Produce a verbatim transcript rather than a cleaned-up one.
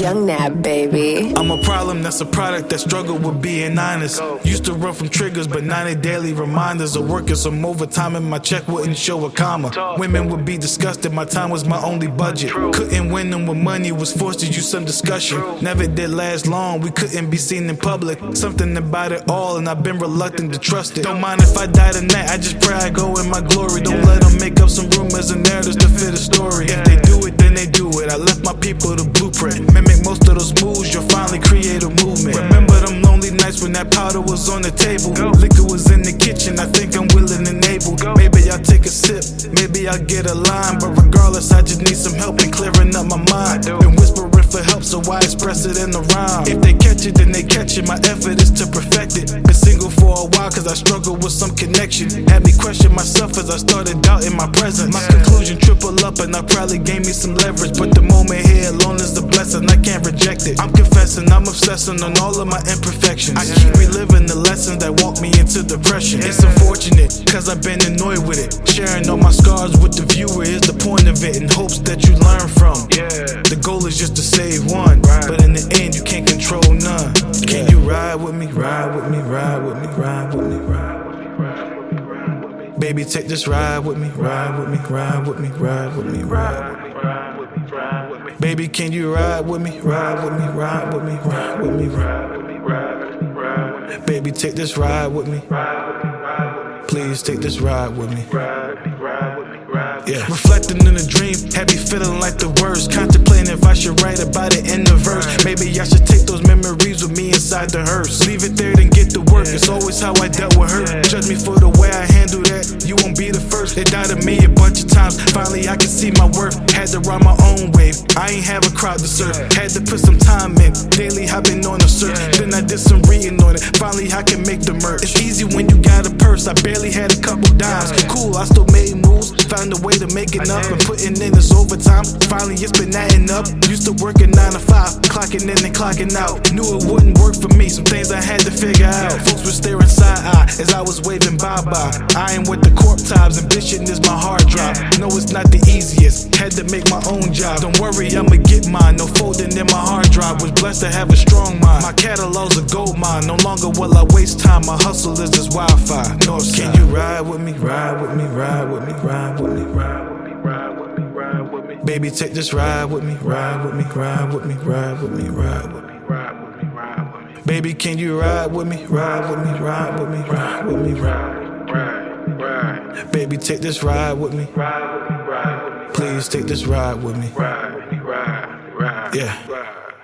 Young Nab, baby. I'm a problem, that's a product that struggled with being honest. Used to run from triggers, but now they daily reminders of working some overtime and my check wouldn't show a comma. Women would be disgusted, my time was my only budget. Couldn't win them with money, was forced to use some discussion. Never did last long, we couldn't be seen in public. Something about it all, and I've been reluctant to trust it. Don't mind if I die tonight, I just pray I go in my glory. Don't let them make up some rumors and narratives to fit a story. If they do it, then they do it. I left my people the blueprint. Mimic most of those moves, you'll finally create a movement. Remember them lonely nights when that powder was on the table. Liquor was in the kitchen, I think I'm willing and able. Maybe I'll take a sip, maybe I'll get a line. But regardless, I just need some help in clearing up my mind. Been whispering for help, so I express it in the rhyme. If they catch it, then they catch it. My effort is to perfect it. Been single for a while, cause I struggle with some connection. Had me question myself as I started doubting my presence. My conclusion triple up, and I probably gave me some leverage. But the moment here alone is a blessing, I can't reject it. I'm confessing, I'm obsessing on all of my imperfections. I keep reliving the lessons that walk me into depression. It's unfortunate, cause I've been annoyed with it. Sharing all my scars with the viewer is the point of it, in hopes that you learn from. The goal is just to save one, but in the end you can't control none. Can you ride with me, ride with me, ride with me, ride with me, ride with me, ride with me, ride with me. Baby, take this ride with me, ride with me, ride with me, ride with me, ride with me, ride with me, ride with me. Baby, can you ride with me, ride with me, ride with me, ride with me, ride with me, ride with me, ride with me. Baby, take this ride with me, ride with me, ride with me. Please take this ride with me, ride with me, ride with me, ride with me. Yeah. Reflecting in a dream, had me feeling like the worst. Contemplating if I should write about it in the verse. Maybe I should take those memories with me inside the hearse. Leave it there, then get to work. It's always how I dealt with her. Judge me for the way I handle that, you won't be the first. They doubted me a bunch of times, finally I can see my worth. Had to ride my own wave, I ain't have a crowd to serve. Had to put some time in, daily I've been on a search. Then I did some reading on it, finally I can make the merch. It's easy when you got a purse, I barely had a couple dimes. Cool, I still made moves, found a way to make it up. And putting in this overtime, finally it's been adding up. Used to work at nine to five, clocking in and clocking out. Knew it wouldn't work for me, some things I had to figure out. Folks were staring side-eye as I was waving bye-bye. I ain't with the corp ties, ambition is my hard drive. No, it's not the easiest, had to make my own job. Don't worry, I'ma get mine, no folding in my hard drive. Was blessed to have a strong mind, my catalog's a gold mine. No longer will I waste time, my hustle is just Wi-Fi. Northside. Can you ride with me, ride with me, ride with me, ride with me, ride with me, ride with me, ride with me. Baby, take this ride with me, ride with me, ride with me, ride with me, ride with me, ride with me, ride with me. Baby, can you ride with me, ride with me, ride with me, ride with me, ride, ride, ride. Baby, take this ride with me, ride with me, ride with me. Please take this ride with me, ride with me, ride, ride. Yeah.